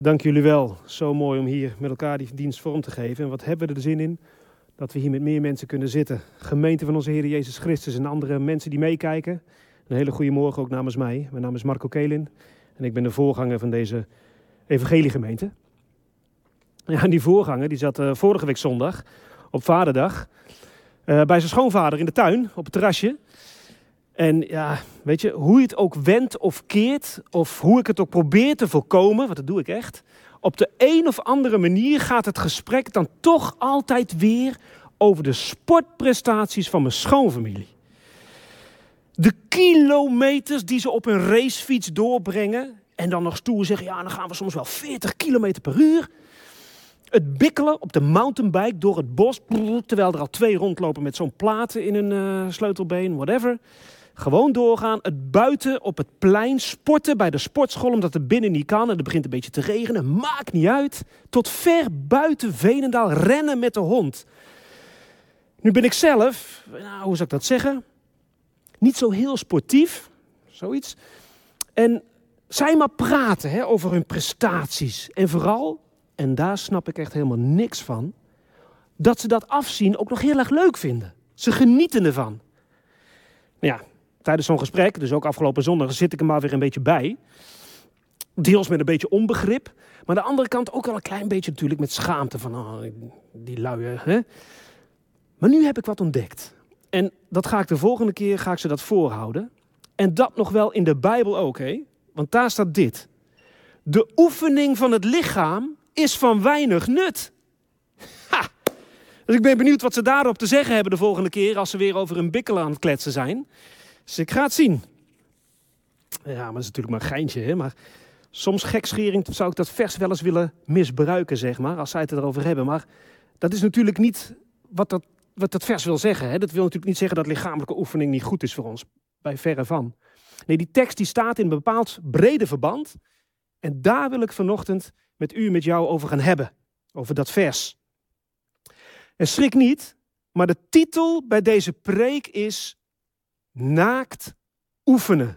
Dank jullie wel. Zo mooi om hier met elkaar die dienst vorm te geven. En wat hebben we er zin in dat we hier met meer mensen kunnen zitten. Gemeente van onze Heer Jezus Christus en andere mensen die meekijken. Een hele goede morgen ook namens mij. Mijn naam is Marco Kelin en ik ben de voorganger van deze evangeliegemeente. Ja, en die voorganger die zat vorige week zondag op Vaderdag bij zijn schoonvader in de tuin op het terrasje. En ja, weet je, hoe je het ook wendt of keert, of hoe ik het ook probeer te voorkomen, want dat doe ik echt. Op de een of andere manier gaat het gesprek dan toch altijd weer over de sportprestaties van mijn schoonfamilie. De kilometers die ze op een racefiets doorbrengen en dan nog stoer zeggen, ja, dan gaan we soms wel 40 kilometer per uur. Het bikkelen op de mountainbike door het bos, terwijl er al 2 rondlopen met zo'n platen in hun sleutelbeen, whatever. Gewoon doorgaan, het buiten op het plein, sporten bij de sportschool omdat het binnen niet kan en het begint een beetje te regenen, maakt niet uit. Tot ver buiten Veenendaal rennen met de hond. Nu ben ik zelf, nou, hoe zou ik dat zeggen, niet zo heel sportief, zoiets. En zij maar praten over hun prestaties en vooral, en daar snap ik echt helemaal niks van, dat ze dat afzien ook nog heel erg leuk vinden. Ze genieten ervan. Nou ja, tijdens zo'n gesprek, dus ook afgelopen zondag, zit ik er maar weer een beetje bij. Deels met een beetje onbegrip. Maar aan de andere kant ook wel een klein beetje natuurlijk met schaamte van die luie. Hè? Maar nu heb ik wat ontdekt. En dat ga ik de volgende keer ze dat voorhouden. En dat nog wel in de Bijbel ook. Want daar staat dit. De oefening van het lichaam is van weinig nut. Ha! Dus ik ben benieuwd wat ze daarop te zeggen hebben de volgende keer als ze weer over een bikkelen aan het kletsen zijn. Dus ik ga het zien. Ja, maar dat is natuurlijk maar een geintje, maar soms gekscherend zou ik dat vers wel eens willen misbruiken, zeg maar, als zij het erover hebben. Maar dat is natuurlijk niet wat dat vers wil zeggen. Dat wil natuurlijk niet zeggen dat lichamelijke oefening niet goed is voor ons. Bij verre van. Nee, die tekst die staat in een bepaald brede verband. En daar wil ik vanochtend met jou over gaan hebben. Over dat vers. En schrik niet, maar de titel bij deze preek is Naakt oefenen.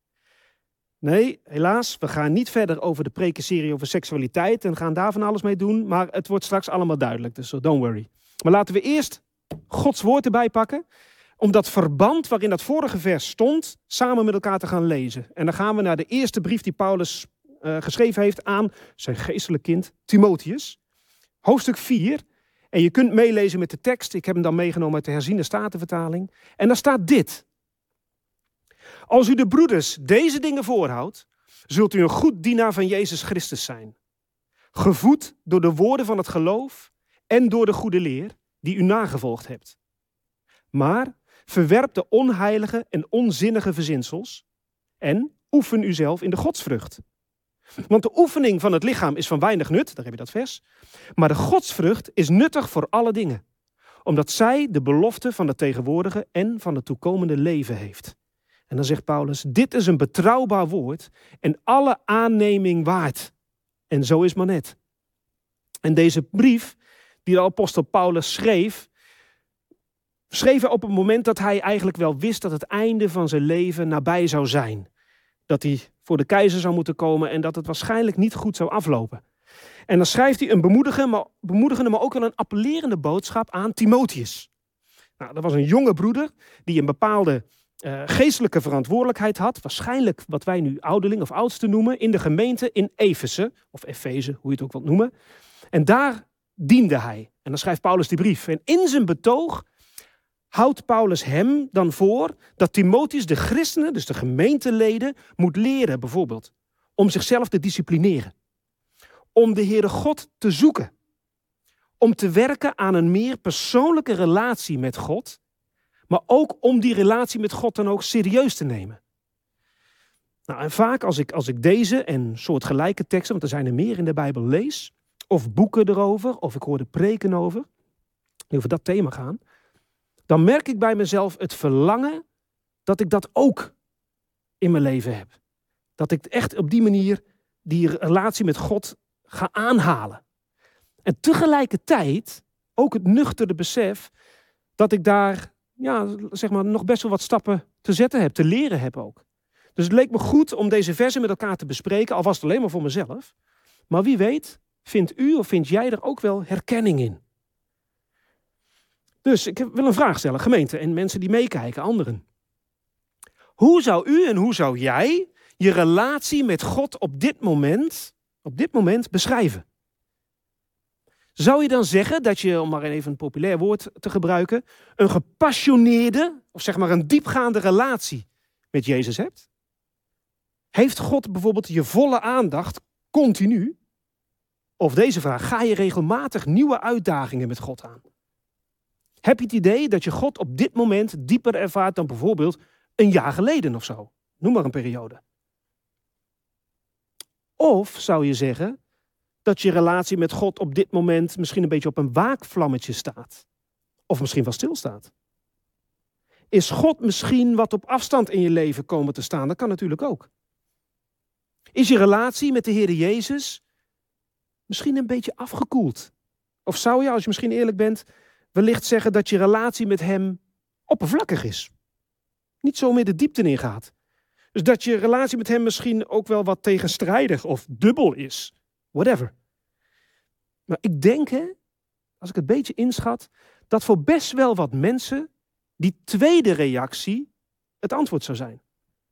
Nee, helaas, we gaan niet verder over de prekenserie over seksualiteit en gaan daar van alles mee doen, maar het wordt straks allemaal duidelijk, dus don't worry. Maar laten we eerst Gods woord erbij pakken, om dat verband waarin dat vorige vers stond, samen met elkaar te gaan lezen. En dan gaan we naar de eerste brief die Paulus geschreven heeft aan zijn geestelijk kind Timotheus, hoofdstuk 4. En je kunt meelezen met de tekst, ik heb hem dan meegenomen uit de herziene statenvertaling. En daar staat dit. Als u de broeders deze dingen voorhoudt, zult u een goed dienaar van Jezus Christus zijn. Gevoed door de woorden van het geloof en door de goede leer die u nagevolgd hebt. Maar verwerp de onheilige en onzinnige verzinsels en oefen uzelf in de godsvrucht. Want de oefening van het lichaam is van weinig nut, daar heb je dat vers. Maar de godsvrucht is nuttig voor alle dingen. Omdat zij de belofte van het tegenwoordige en van het toekomende leven heeft. En dan zegt Paulus, dit is een betrouwbaar woord en alle aanneming waard. En zo is maar net. En deze brief die de apostel Paulus schreef hij op het moment dat hij eigenlijk wel wist dat het einde van zijn leven nabij zou zijn. Dat hij voor de keizer zou moeten komen en dat het waarschijnlijk niet goed zou aflopen. En dan schrijft hij een bemoedigende, maar ook wel een appellerende boodschap aan Timotheus. Nou, dat was een jonge broeder die een bepaalde geestelijke verantwoordelijkheid had. Waarschijnlijk wat wij nu ouderling of oudste noemen in de gemeente in Efeze. Of Efeze, hoe je het ook wilt noemen. En daar diende hij. En dan schrijft Paulus die brief. En in zijn betoog houdt Paulus hem dan voor dat Timotheus de christenen, dus de gemeenteleden, moet leren bijvoorbeeld. Om zichzelf te disciplineren. Om de Heere God te zoeken. Om te werken aan een meer persoonlijke relatie met God. Maar ook om die relatie met God dan ook serieus te nemen. Nou, en vaak als ik deze en soortgelijke teksten, want er zijn er meer in de Bijbel, lees. Of boeken erover, of ik hoor de preken over. Die over dat thema gaan. Dan merk ik bij mezelf het verlangen dat ik dat ook in mijn leven heb. Dat ik echt op die manier die relatie met God ga aanhalen. En tegelijkertijd ook het nuchtere besef dat ik daar nog best wel wat stappen te zetten heb, te leren heb ook. Dus het leek me goed om deze versen met elkaar te bespreken, al was het alleen maar voor mezelf. Maar wie weet, vindt u of vind jij er ook wel herkenning in? Dus ik wil een vraag stellen, gemeente en mensen die meekijken, anderen. Hoe zou u en hoe zou jij je relatie met God op dit moment beschrijven? Zou je dan zeggen dat je, om maar even een populair woord te gebruiken, een gepassioneerde, of zeg maar een diepgaande relatie met Jezus hebt? Heeft God bijvoorbeeld je volle aandacht continu? Of deze vraag, ga je regelmatig nieuwe uitdagingen met God aan? Heb je het idee dat je God op dit moment dieper ervaart dan bijvoorbeeld een jaar geleden of zo? Noem maar een periode. Of zou je zeggen dat je relatie met God op dit moment misschien een beetje op een waakvlammetje staat? Of misschien wel stilstaat? Is God misschien wat op afstand in je leven komen te staan? Dat kan natuurlijk ook. Is je relatie met de Heer Jezus misschien een beetje afgekoeld? Of zou je, als je misschien eerlijk bent, wellicht zeggen dat je relatie met hem oppervlakkig is? Niet zo meer de diepte ingaat. Dus dat je relatie met hem misschien ook wel wat tegenstrijdig of dubbel is. Whatever. Maar ik denk, als ik het een beetje inschat, dat voor best wel wat mensen die tweede reactie het antwoord zou zijn.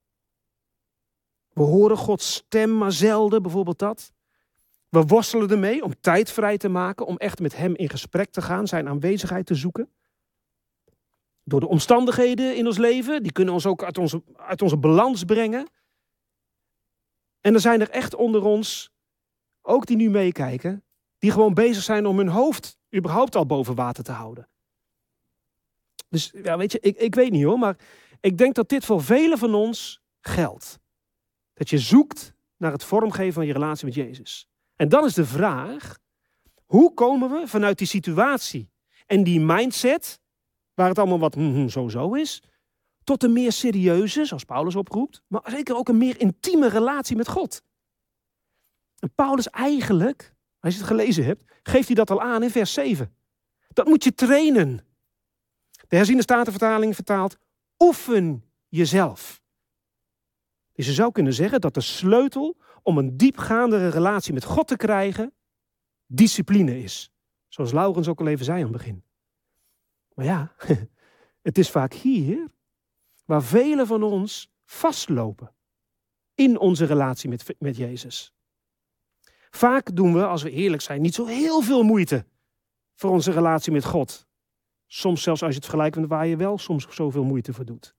We horen Gods stem maar zelden, bijvoorbeeld dat. We worstelen ermee om tijd vrij te maken, om echt met hem in gesprek te gaan, zijn aanwezigheid te zoeken. Door de omstandigheden in ons leven, die kunnen ons ook uit onze balans brengen. En er zijn er echt onder ons, ook die nu meekijken, die gewoon bezig zijn om hun hoofd überhaupt al boven water te houden. Dus ja, weet je, ik weet niet hoor, maar ik denk dat dit voor velen van ons geldt. Dat je zoekt naar het vormgeven van je relatie met Jezus. En dan is de vraag, hoe komen we vanuit die situatie en die mindset, waar het allemaal wat zo is, tot een meer serieuze, zoals Paulus oproept, maar zeker ook een meer intieme relatie met God. En Paulus eigenlijk, als je het gelezen hebt, geeft hij dat al aan in vers 7. Dat moet je trainen. De herziene statenvertaling vertaalt, oefen jezelf. Dus je zou kunnen zeggen dat de sleutel om een diepgaandere relatie met God te krijgen, discipline is. Zoals Laurens ook al even zei aan het begin. Maar ja, het is vaak hier waar velen van ons vastlopen in onze relatie met Jezus. Vaak doen we, als we eerlijk zijn, niet zo heel veel moeite voor onze relatie met God. Soms zelfs als je het vergelijkt met waar je wel soms zoveel moeite voor doet.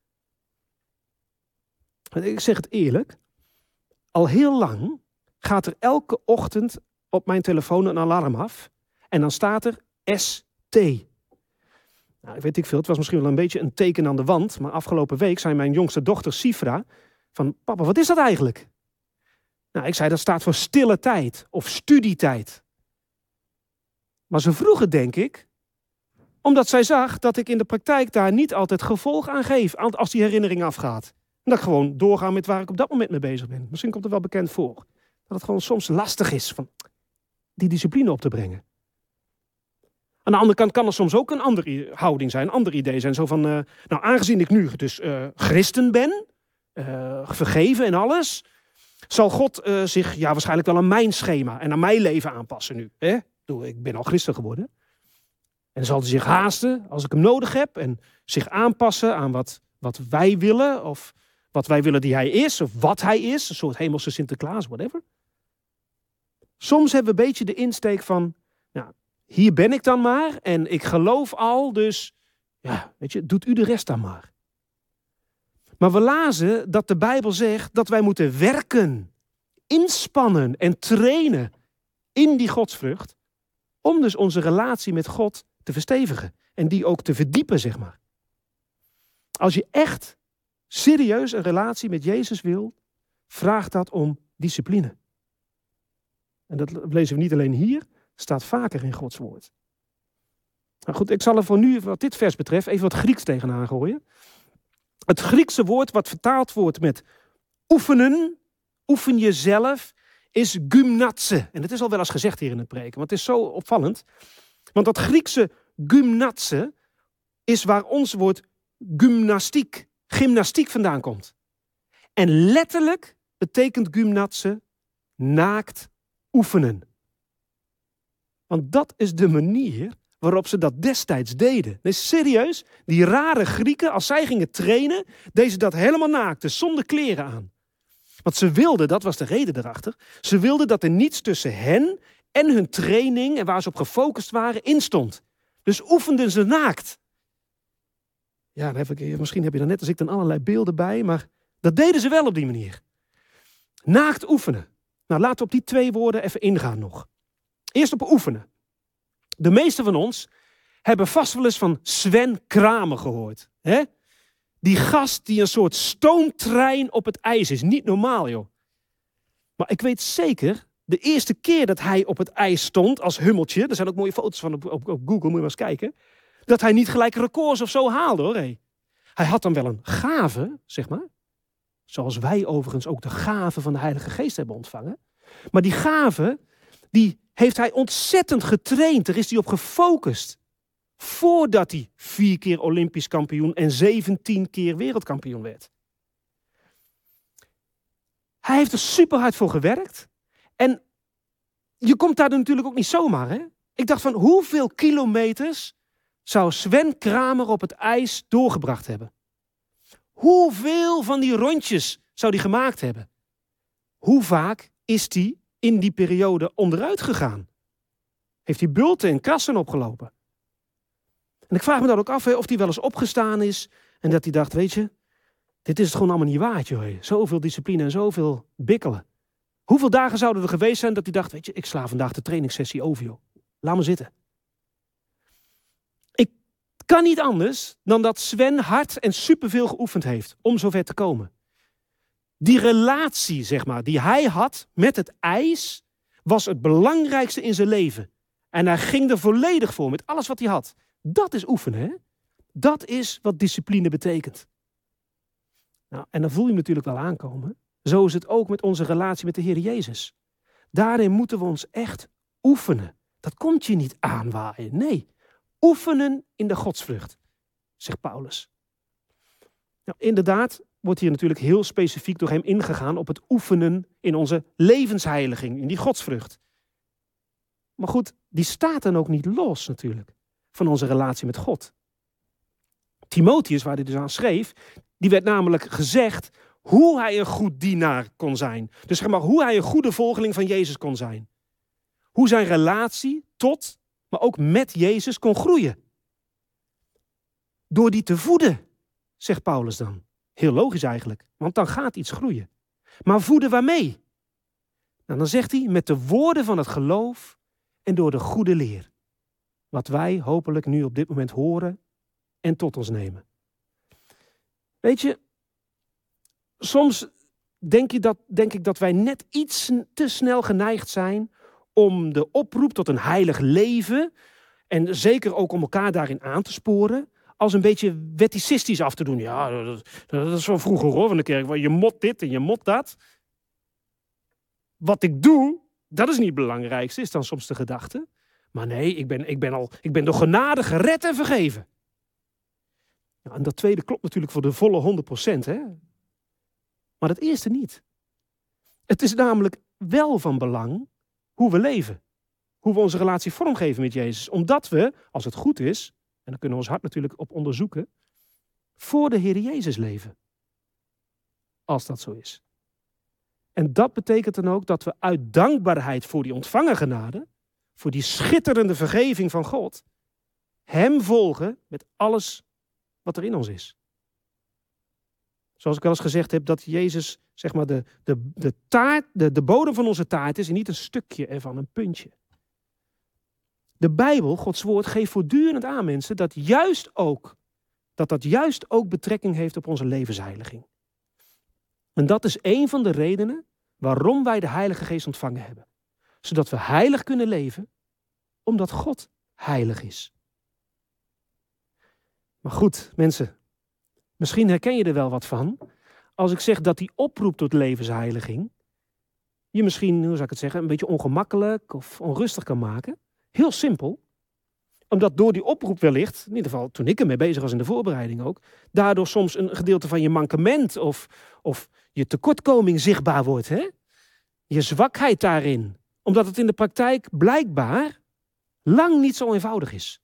Ik zeg het eerlijk, al heel lang gaat er elke ochtend op mijn telefoon een alarm af. En dan staat er ST. Nou, ik weet niet veel, het was misschien wel een beetje een teken aan de wand. Maar afgelopen week zei mijn jongste dochter Sifra van, papa, wat is dat eigenlijk? Nou, ik zei, dat staat voor stille tijd of studietijd. Maar ze vroeg het, denk ik, omdat zij zag dat ik in de praktijk daar niet altijd gevolg aan geef als die herinnering afgaat. En dat ik gewoon doorga met waar ik op dat moment mee bezig ben. Misschien komt het wel bekend voor. Dat het gewoon soms lastig is van die discipline op te brengen. Aan de andere kant kan er soms ook een andere houding zijn, een ander idee zijn. Zo van, nou aangezien ik nu dus christen ben, vergeven en alles, zal God zich waarschijnlijk wel aan mijn schema en aan mijn leven aanpassen nu. Hè? Ik ben al christen geworden. En zal hij zich haasten als ik hem nodig heb en zich aanpassen aan wat wij willen of wat wij willen die hij is of wat hij is. Een soort hemelse Sinterklaas, whatever. Soms hebben we een beetje de insteek van, nou, hier ben ik dan maar en ik geloof al, dus ja, weet je, doet u de rest dan maar. Maar we lazen dat de Bijbel zegt dat wij moeten werken, inspannen en trainen in die godsvrucht, om dus onze relatie met God te verstevigen en die ook te verdiepen, zeg maar. Als je echt serieus een relatie met Jezus wil, vraagt dat om discipline. En dat lezen we niet alleen hier, staat vaker in Gods woord. Nou goed, ik zal er voor nu, wat dit vers betreft, even wat Grieks tegenaan gooien. Het Griekse woord wat vertaald wordt met oefenen, oefen jezelf, is gymnatse. En het is al wel eens gezegd hier in het preken, want het is zo opvallend. Want dat Griekse gymnatse is waar ons woord gymnastiek vandaan komt. En letterlijk betekent gymnatse naakt oefenen. Want dat is de manier waarop ze dat destijds deden. Nee, serieus, die rare Grieken, als zij gingen trainen, deden ze dat helemaal naakt, zonder kleren aan. Want ze wilden, dat was de reden erachter, ze wilden dat er niets tussen hen en hun training en waar ze op gefocust waren, instond. Dus oefenden ze naakt. Ja, misschien heb je daar net als ik dan allerlei beelden bij, maar dat deden ze wel op die manier. Naakt oefenen. Nou, laten we op die 2 woorden even ingaan nog. Eerst op oefenen. De meesten van ons hebben vast wel eens van Sven Kramer gehoord. Hè? Die gast die een soort stoomtrein op het ijs is. Niet normaal, joh. Maar ik weet zeker, de eerste keer dat hij op het ijs stond als hummeltje, er zijn ook mooie foto's van op Google, moet je maar eens kijken, dat hij niet gelijk records of zo haalde, hoor. Hey. Hij had dan wel een gave, zeg maar. Zoals wij overigens ook de gave van de Heilige Geest hebben ontvangen. Maar die gave, die heeft hij ontzettend getraind. Daar is hij op gefocust. Voordat hij 4 keer Olympisch kampioen en 17 keer wereldkampioen werd. Hij heeft er super hard voor gewerkt. En je komt daar natuurlijk ook niet zomaar, hè? Ik dacht van, hoeveel kilometers zou Sven Kramer op het ijs doorgebracht hebben? Hoeveel van die rondjes zou hij gemaakt hebben? Hoe vaak is hij in die periode onderuit gegaan? Heeft hij bulten en krassen opgelopen? En ik vraag me dan ook af of hij wel eens opgestaan is en dat hij dacht, weet je, dit is het gewoon allemaal niet waard, joh. Zoveel discipline en zoveel bikkelen. Hoeveel dagen zouden er geweest zijn dat hij dacht, weet je, ik sla vandaag de trainingssessie over, joh. Laat me zitten. Ik kan niet anders dan dat Sven hard en superveel geoefend heeft om zover te komen. Die relatie, zeg maar, die hij had met het ijs, was het belangrijkste in zijn leven. En hij ging er volledig voor met alles wat hij had. Dat is oefenen, hè? Dat is wat discipline betekent. Nou, en dan voel je hem natuurlijk wel aankomen. Zo is het ook met onze relatie met de Heer Jezus. Daarin moeten we ons echt oefenen. Dat komt je niet aanwaaien. Nee, oefenen in de godsvrucht, zegt Paulus. Nou, inderdaad wordt hier natuurlijk heel specifiek door hem ingegaan op het oefenen in onze levensheiliging, in die godsvrucht. Maar goed, die staat dan ook niet los natuurlijk van onze relatie met God. Timotheus, waar hij dus aan schreef, die werd namelijk gezegd hoe hij een goed dienaar kon zijn. Dus zeg maar, hoe hij een goede volgeling van Jezus kon zijn. Hoe zijn relatie tot, maar ook met Jezus kon groeien. Door die te voeden, zegt Paulus dan. Heel logisch eigenlijk, want dan gaat iets groeien. Maar voeden waarmee? Nou, dan zegt hij met de woorden van het geloof en door de goede leer. Wat wij hopelijk nu op dit moment horen en tot ons nemen. Weet je, soms denk ik dat wij net iets te snel geneigd zijn om de oproep tot een heilig leven, en zeker ook om elkaar daarin aan te sporen, als een beetje wetticistisch af te doen. Ja, dat is van vroeger hoor, van de kerk. Je mot dit en je mot dat. Wat ik doe, dat is niet het belangrijkste, is dan soms de gedachte. Maar nee, ik ben door genade gered en vergeven. Ja, en dat tweede klopt natuurlijk voor de volle 100%. Hè? Maar dat eerste niet. Het is namelijk wel van belang hoe we leven. Hoe we onze relatie vormgeven met Jezus. Omdat we, als het goed is, en daar kunnen we ons hart natuurlijk op onderzoeken, voor de Heer Jezus leven. Als dat zo is. En dat betekent dan ook dat we uit dankbaarheid voor die ontvangen genade, voor die schitterende vergeving van God, hem volgen met alles wat er in ons is. Zoals ik wel eens gezegd heb, dat Jezus, zeg maar, de taart, de bodem van onze taart is en niet een stukje ervan, een puntje. De Bijbel, Gods woord, geeft voortdurend aan mensen dat dat juist ook betrekking heeft op onze levensheiliging. En dat is een van de redenen waarom wij de Heilige Geest ontvangen hebben. Zodat we heilig kunnen leven, omdat God heilig is. Maar goed, mensen, misschien herken je er wel wat van. Als ik zeg dat die oproep tot levensheiliging je misschien, hoe zou ik het zeggen, een beetje ongemakkelijk of onrustig kan maken. Heel simpel. Omdat door die oproep wellicht, in ieder geval toen ik ermee bezig was in de voorbereiding ook, daardoor soms een gedeelte van je mankement of je tekortkoming zichtbaar wordt. Hè? Je zwakheid daarin. Omdat het in de praktijk blijkbaar lang niet zo eenvoudig is.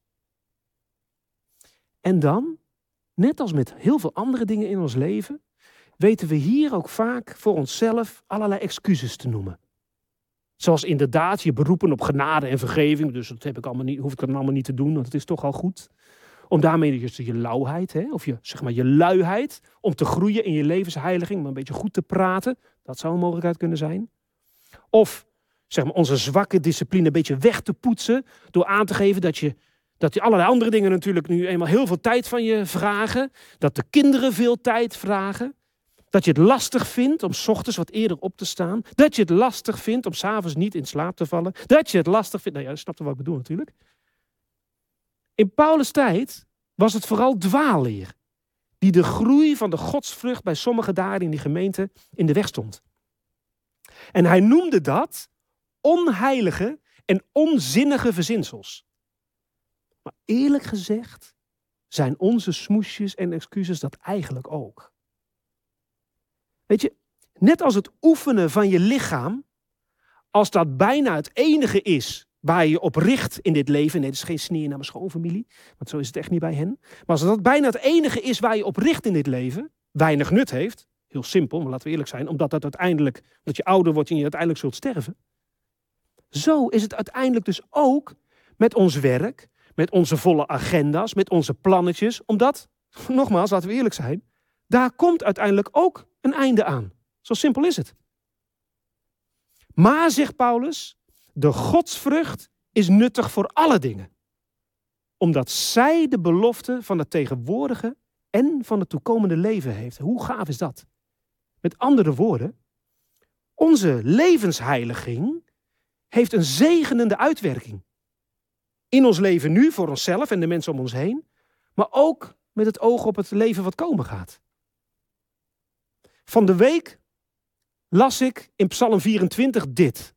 En dan, net als met heel veel andere dingen in ons leven, weten we hier ook vaak voor onszelf allerlei excuses te noemen. Zoals inderdaad je beroepen op genade en vergeving. Dus dat hoef ik dan allemaal niet te doen, want het is toch al goed. Om daarmee dus je lauwheid, of je luiheid, om te groeien in je levensheiliging, maar een beetje goed te praten. Dat zou een mogelijkheid kunnen zijn. Of onze zwakke discipline een beetje weg te poetsen door aan te geven dat je allerlei andere dingen natuurlijk nu eenmaal heel veel tijd van je vragen. Dat de kinderen veel tijd vragen. Dat je het lastig vindt om 's ochtends wat eerder op te staan. Dat je het lastig vindt om 's avonds niet in slaap te vallen. Dat je het lastig vindt. Nou ja, snap je wat ik bedoel natuurlijk. In Paulus' tijd was het vooral dwaalleer die de groei van de godsvrucht bij sommigen daar in die gemeente in de weg stond. En hij noemde dat onheilige en onzinnige verzinsels. Maar eerlijk gezegd zijn onze smoesjes en excuses dat eigenlijk ook. Weet je, net als het oefenen van je lichaam, als dat bijna het enige is waar je op richt in dit leven. Nee, dat is geen sneer naar mijn schoonfamilie, want zo is het echt niet bij hen. Maar als dat bijna het enige is waar je op richt in dit leven, weinig nut heeft, heel simpel, maar laten we eerlijk zijn, omdat je ouder wordt en je uiteindelijk zult sterven. Zo is het uiteindelijk dus ook met ons werk, met onze volle agenda's, met onze plannetjes. Omdat, nogmaals, laten we eerlijk zijn, daar komt uiteindelijk ook een einde aan. Zo simpel is het. Maar, zegt Paulus, de godsvrucht is nuttig voor alle dingen. Omdat zij de belofte van het tegenwoordige en van het toekomende leven heeft. Hoe gaaf is dat? Met andere woorden, onze levensheiliging heeft een zegenende uitwerking. In ons leven nu, voor onszelf en de mensen om ons heen. Maar ook met het oog op het leven wat komen gaat. Van de week las ik in Psalm 24 dit.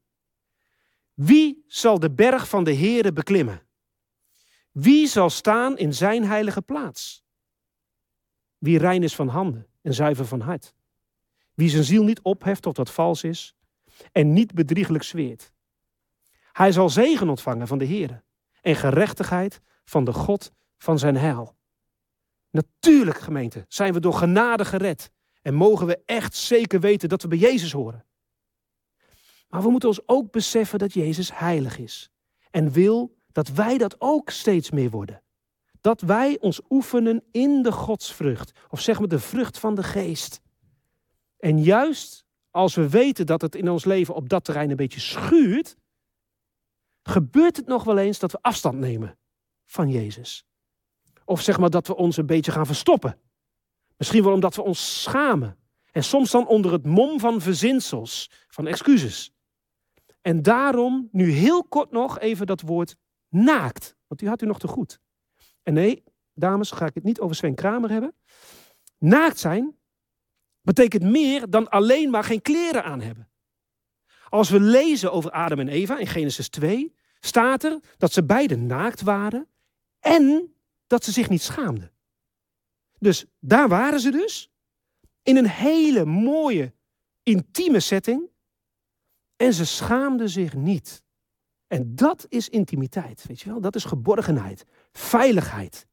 Wie zal de berg van de Heere beklimmen? Wie zal staan in zijn heilige plaats? Wie rein is van handen en zuiver van hart. Wie zijn ziel niet opheft tot wat vals is en niet bedrieglijk zweert. Hij zal zegen ontvangen van de Heere en gerechtigheid van de God van zijn heil. Natuurlijk, gemeente, zijn we door genade gered en mogen we echt zeker weten dat we bij Jezus horen. Maar we moeten ons ook beseffen dat Jezus heilig is en wil dat wij dat ook steeds meer worden. Dat wij ons oefenen in de godsvrucht, of zeg maar de vrucht van de geest. En juist als we weten dat het in ons leven op dat terrein een beetje schuurt, gebeurt het nog wel eens dat we afstand nemen van Jezus. Of zeg maar dat we ons een beetje gaan verstoppen. Misschien wel omdat we ons schamen. En soms dan onder het mom van verzinsels, van excuses. En daarom nu heel kort nog even dat woord naakt. Want die had u nog te goed. En nee, dames, ga ik het niet over Sven Kramer hebben. Naakt zijn betekent meer dan alleen maar geen kleren aan hebben. Als we lezen over Adam en Eva in Genesis 2, staat er dat ze beiden naakt waren en dat ze zich niet schaamden. Dus daar waren ze dus, in een hele mooie, intieme setting, en ze schaamden zich niet. En dat is intimiteit, weet je wel? Dat is geborgenheid, veiligheid.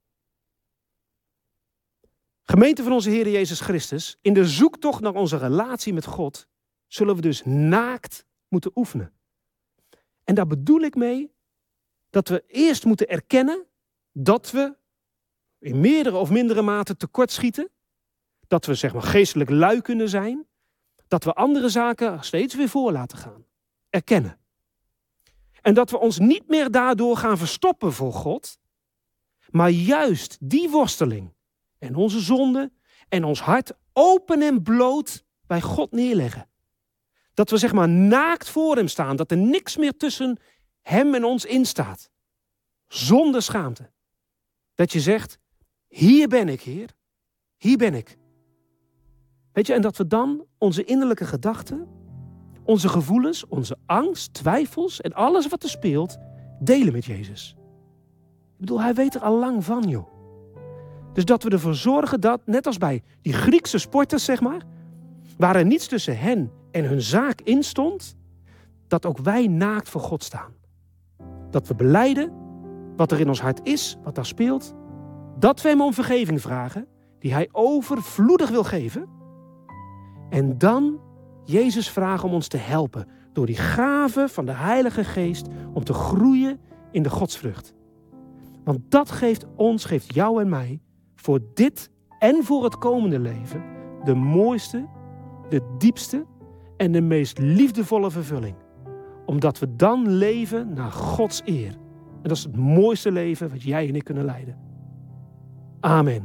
Gemeente van onze Heer Jezus Christus, in de zoektocht naar onze relatie met God, zullen we dus naakt moeten oefenen. En daar bedoel ik mee dat we eerst moeten erkennen dat we in meerdere of mindere mate tekortschieten. Dat we zeg maar geestelijk lui kunnen zijn. Dat we andere zaken steeds weer voor laten gaan. Erkennen. En dat we ons niet meer daardoor gaan verstoppen voor God. Maar juist die worsteling en onze zonde en ons hart open en bloot bij God neerleggen. Dat we zeg maar naakt voor hem staan. Dat er niks meer tussen hem en ons instaat. Zonder schaamte. Dat je zegt, hier ben ik, Heer. Hier ben ik. Weet je, en dat we dan onze innerlijke gedachten, onze gevoelens, onze angst, twijfels en alles wat er speelt, delen met Jezus. Ik bedoel, hij weet er al lang van, joh. Dus dat we ervoor zorgen dat, net als bij die Griekse sporters, zeg maar, waar er niets tussen hen en hun zaak in stond, dat ook wij naakt voor God staan. Dat we belijden wat er in ons hart is, wat daar speelt. Dat we hem om vergeving vragen, die hij overvloedig wil geven. En dan Jezus vragen om ons te helpen door die gave van de Heilige Geest om te groeien in de godsvrucht. Want dat geeft jou en mij voor dit en voor het komende leven de mooiste, de diepste en de meest liefdevolle vervulling. Omdat we dan leven naar Gods eer. En dat is het mooiste leven wat jij en ik kunnen leiden. Amen.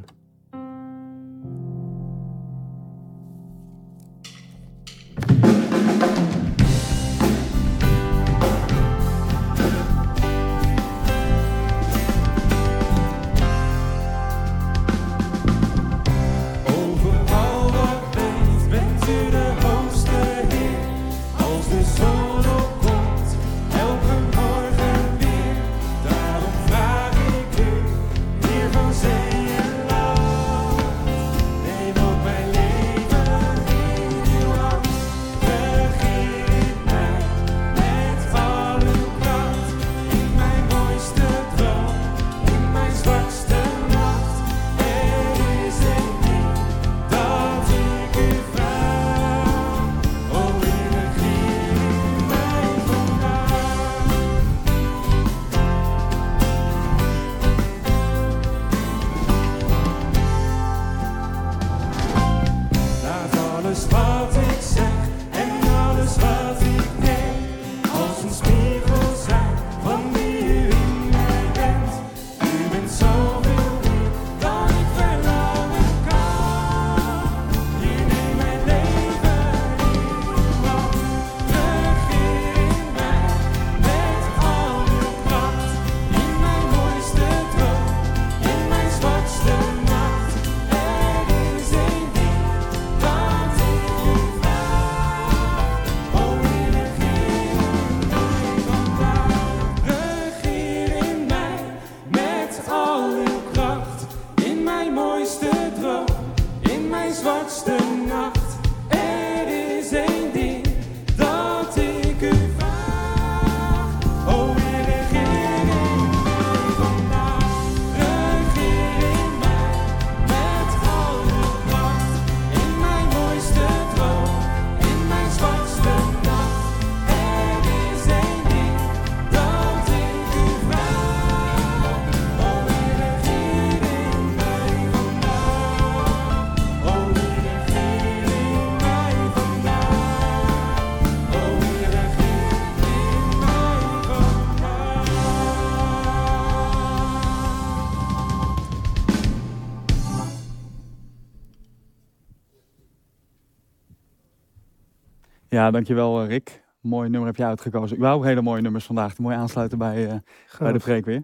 Ja, dankjewel Rick. Mooi nummer heb je uitgekozen. Überhaupt hele mooie nummers vandaag. Die mooi aansluiten bij de preek weer.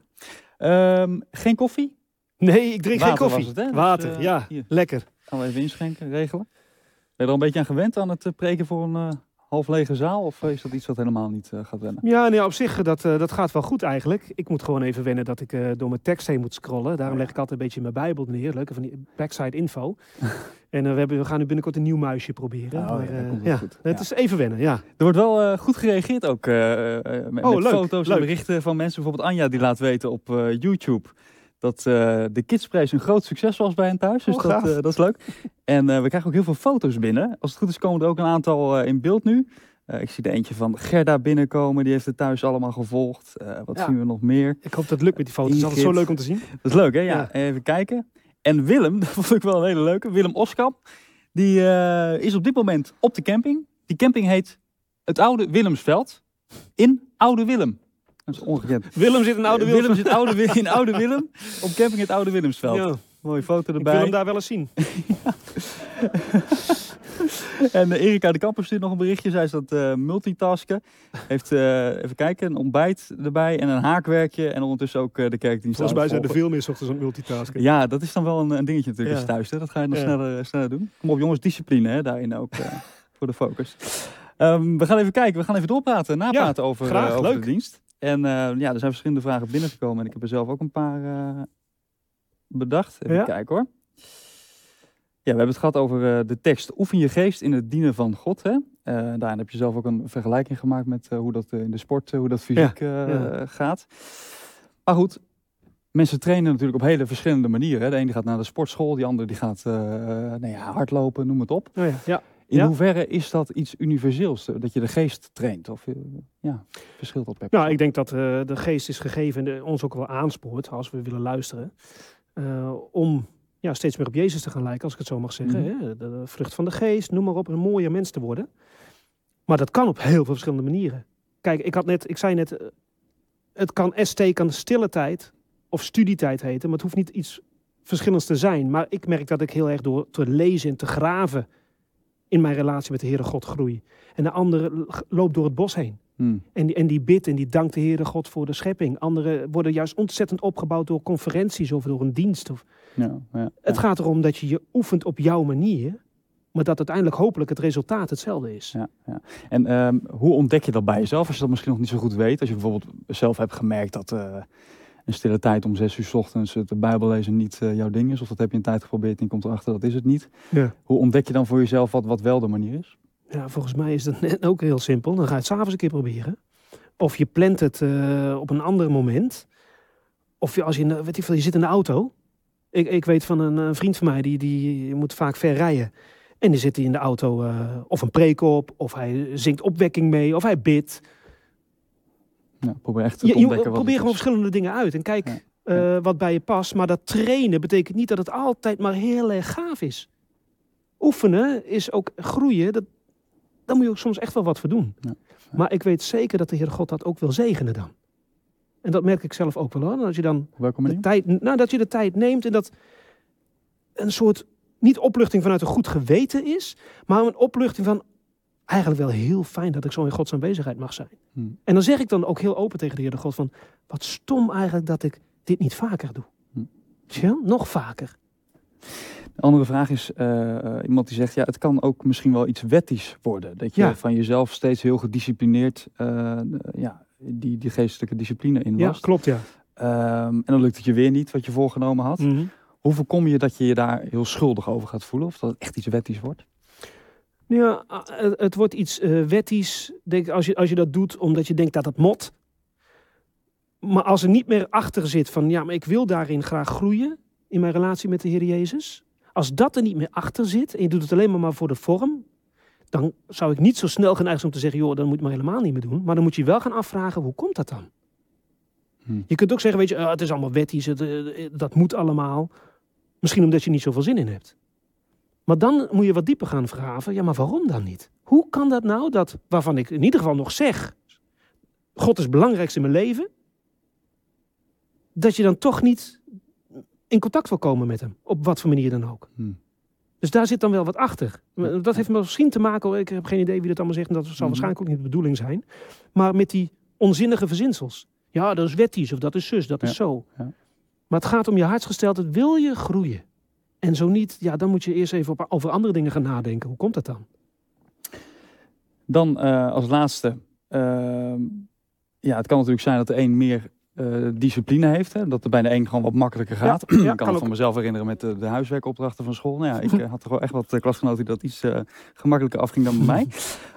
Geen koffie? Nee, ik drink Water geen koffie. was het, hè? Water, Dus, ja. hier. Lekker. Gaan we even inschenken, regelen. Ben je er al een beetje aan gewend aan het preken voor een half lege zaal? Of is dat iets wat helemaal niet gaat wennen? Ja, nee, op zich, dat gaat wel goed eigenlijk. Ik moet gewoon even wennen dat ik door mijn tekst heen moet scrollen. Daarom leg ik altijd een beetje mijn Bijbel neer. Leuke van die backside info. En we gaan nu binnenkort een nieuw muisje proberen. Het is even wennen, ja. Er wordt wel goed gereageerd ook met leuk, foto's en berichten van mensen. Bijvoorbeeld Anja die laat weten op YouTube dat de Kidsprijs een groot succes was bij hen thuis. Dus dat is leuk. En we krijgen ook heel veel foto's binnen. Als het goed is komen er ook een aantal in beeld nu. Ik zie er eentje van Gerda binnenkomen. Die heeft het thuis allemaal gevolgd. Wat zien we nog meer? Ik hoop dat het lukt met die foto's. Het is altijd zo leuk om te zien. Dat is leuk, hè? Ja. Even kijken. En Willem, dat vond ik wel een hele leuke. Willem Oskam. Die is op dit moment op de camping. Die camping heet het Oude Willemsveld. In Oude Willem. Dat is ongekend. Willem zit in Oude Willem. Willem zit in Oude Willem. Op camping het Oude Willemsveld. Ja. Mooie foto erbij. Ik wil hem daar wel eens zien. En Erika de Kapper stuurt nog een berichtje. Zij is dat multitasken. Heeft, even kijken, een ontbijt erbij en een haakwerkje. En ondertussen ook de kerkdienst. Volgens mij zijn er veel meer 's ochtends aan het multitasken. Ja, dat is dan wel een dingetje natuurlijk als je thuis. Hè? Dat ga je nog sneller doen. Kom op jongens, discipline hè? Daarin ook voor de focus. We gaan even kijken. We gaan even doorpraten, napraten over de dienst. En er zijn verschillende vragen binnengekomen. En ik heb er zelf ook een paar bedacht. Even kijken hoor. Ja, we hebben het gehad over de tekst. Oefen je geest in het dienen van God. Hè? Daarin heb je zelf ook een vergelijking gemaakt met hoe dat in de sport, hoe dat fysiek gaat. Maar goed, mensen trainen natuurlijk op hele verschillende manieren. Hè. De ene gaat naar de sportschool, die andere die gaat hardlopen, noem het op. In hoeverre is dat iets universeels, dat je de geest traint? Of verschilt dat per persoon? Nou, ik denk dat de geest is gegeven en ons ook wel aanspoort, als we willen luisteren, om steeds meer op Jezus te gaan lijken, als ik het zo mag zeggen. Hè? De vrucht van de geest, noem maar op, een mooier mens te worden. Maar dat kan op heel veel verschillende manieren. Kijk, ik zei net, het kan kan stille tijd of studietijd heten, maar het hoeft niet iets verschillends te zijn. Maar ik merk dat ik heel erg door te lezen en te graven in mijn relatie met de Heere God groei. En de andere loopt door het bos heen. En die bidt en die dankt de Heere God voor de schepping. Anderen worden juist ontzettend opgebouwd door conferenties of door een dienst. Het gaat erom dat je oefent op jouw manier, maar dat uiteindelijk hopelijk het resultaat hetzelfde is. En hoe ontdek je dat bij jezelf, als je dat misschien nog niet zo goed weet? Als je bijvoorbeeld zelf hebt gemerkt dat een stille tijd om 6 uur 's ochtends de Bijbel lezen niet jouw ding is, of dat heb je een tijd geprobeerd en je komt erachter dat is het niet. Ja. Hoe ontdek je dan voor jezelf wat wel de manier is? Ja, volgens mij is dat ook heel simpel. Dan ga je het 's avonds een keer proberen. Of je plant het op een ander moment. Of als je zit in de auto. Ik weet van een vriend van mij, die moet vaak ver rijden. En die zit in de auto of een preek op, of hij zingt opwekking mee, of hij bidt. Probeer echt te ontdekken. Probeer gewoon verschillende dingen uit. En kijk wat bij je past. Maar dat trainen betekent niet dat het altijd maar heel erg gaaf is. Oefenen is ook groeien. Daar moet je ook soms echt wel wat voor doen. Maar ik weet zeker dat de Heer God dat ook wil zegenen dan. En dat merk ik zelf ook wel hoor. Als je dan dat je de tijd neemt en dat een soort, niet opluchting vanuit een goed geweten is, maar een opluchting van, eigenlijk wel heel fijn dat ik zo in Gods aanwezigheid mag zijn. En dan zeg ik dan ook heel open tegen de Heer God van, wat stom eigenlijk dat ik dit niet vaker doe. Ja, nog vaker. Een andere vraag is, iemand die zegt, het kan ook misschien wel iets wettisch worden. Dat je van jezelf steeds heel gedisciplineerd die geestelijke discipline inwast. Ja, klopt, ja. En dan lukt het je weer niet wat je voorgenomen had. Hoe voorkom je dat je je daar heel schuldig over gaat voelen? Of dat het echt iets wettisch wordt? Ja, het wordt iets wettisch, denk ik, als je dat doet omdat je denkt dat het mot. Maar als er niet meer achter zit van, maar ik wil daarin graag groeien in mijn relatie met de Heer Jezus. Als dat er niet meer achter zit en je doet het alleen maar voor de vorm, dan zou ik niet zo snel geneigd zijn om te zeggen, joh, dan moet je maar helemaal niet meer doen. Maar dan moet je wel gaan afvragen, hoe komt dat dan? Je kunt ook zeggen, weet je, het is allemaal wettisch, dat moet allemaal. Misschien omdat je niet zoveel zin in hebt. Maar dan moet je wat dieper gaan graven. Maar waarom dan niet? Hoe kan dat nou, waarvan ik in ieder geval nog zeg, God is het belangrijkste in mijn leven, dat je dan toch niet in contact wil komen met hem, op wat voor manier dan ook. Dus daar zit dan wel wat achter. Dat heeft misschien te maken, ik heb geen idee wie dat allemaal zegt, en dat zal waarschijnlijk ook niet de bedoeling zijn, maar met die onzinnige verzinsels. Ja, dat is wettisch, of dat is zus, dat is zo. Ja. Maar het gaat om je hartsgesteldheid, wil je groeien? En zo niet, dan moet je eerst even over andere dingen gaan nadenken. Hoe komt dat dan? Dan als laatste, het kan natuurlijk zijn dat de een meer discipline heeft. Hè? Dat er bij de een gewoon wat makkelijker gaat. Ik kan het van mezelf herinneren met de huiswerkopdrachten van school. Ik had toch wel echt wat klasgenoten die dat iets gemakkelijker afging dan bij mij.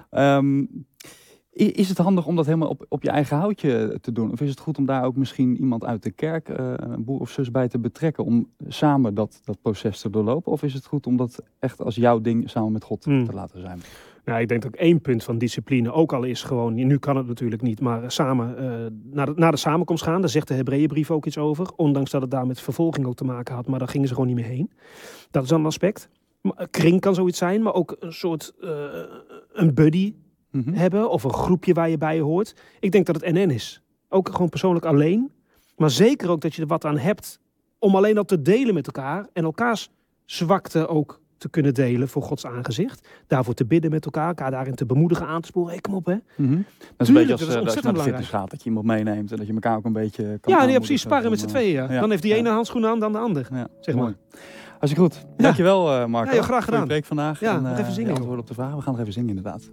Is het handig om dat helemaal op je eigen houtje te doen? Of is het goed om daar ook misschien iemand uit de kerk, een broer of zus bij te betrekken, om samen dat proces te doorlopen? Of is het goed om dat echt als jouw ding samen met God te laten zijn? Nou, ik denk dat ook één punt van discipline ook al is gewoon, nu kan het natuurlijk niet, maar samen naar de samenkomst gaan. Daar zegt de Hebreeënbrief ook iets over. Ondanks dat het daar met vervolging ook te maken had, maar daar gingen ze gewoon niet meer heen. Dat is dan een aspect. Kring kan zoiets zijn, maar ook een soort een buddy hebben of een groepje waar je bij hoort. Ik denk dat het NN is. Ook gewoon persoonlijk alleen. Maar zeker ook dat je er wat aan hebt om alleen dat te delen met elkaar en elkaars zwakte ook te kunnen delen voor Gods aangezicht. Daarvoor te bidden met elkaar daarin te bemoedigen, aan te sporen. Kom op, hè. Dat is een beetje als je naar de fitness gaat, dat je iemand meeneemt en dat je elkaar ook een beetje kan precies, sparren met z'n tweeën. Dan heeft die ene handschoen aan, dan de ander. Zeg maar. Als je goed. Dankjewel, Marco. Graag gedaan. Voor je preek vandaag. Ja, nog even zingen. Antwoorden op de vragen. We gaan nog even zingen, inderdaad.